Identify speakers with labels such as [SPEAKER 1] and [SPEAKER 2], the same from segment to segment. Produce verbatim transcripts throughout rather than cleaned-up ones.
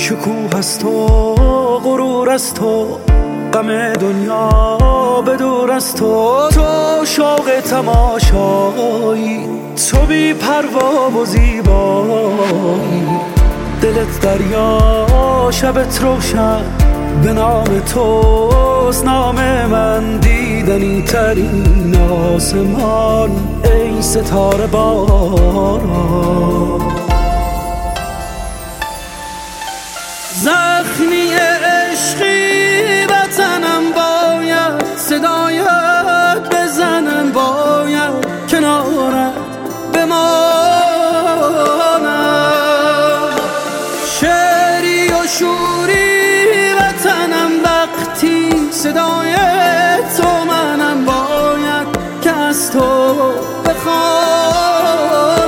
[SPEAKER 1] شکوه از تو، غرور از تو، غم دنیا به دور از تو. تو شوق تماشایی، تو بی پروا و زیبایی. دلت دریا، شبت روشن، به نام توست نام من. دیدنی ترین آسمان ای ستاره باران. زخمی عشقی وطنم باید صدایت بزنم، باید کنارت بمانم. شعری و شوری وطنم وقتی صدای تو منم، باید که از تو بخوانم.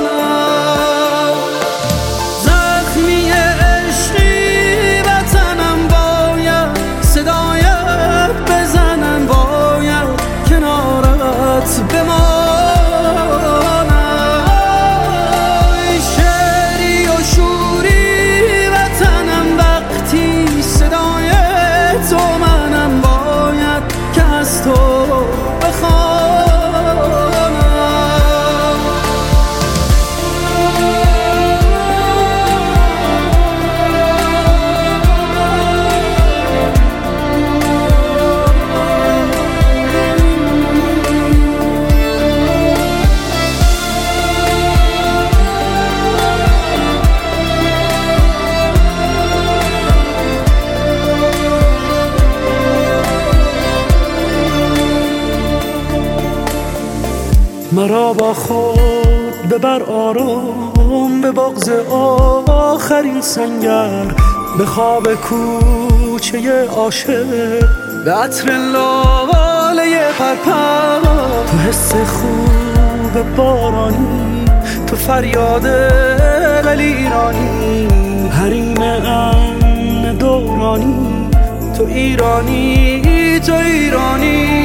[SPEAKER 1] زخمی عشقی وطنم باید صدایت بزنم، باید کنارت بمانم. شعری و شوری وطنم وقتی صدای تو منم، باید که از تو بخوانم. مرا با خود ببر آرام به بغض آخرین سنگر، به خواب کوچه عاشق، به عطر لاله پرپر. تو حس خوب بارانی، تو فریاد دلیرانی، حریم امن دورانی. تو ایرانی، تو ایرانی.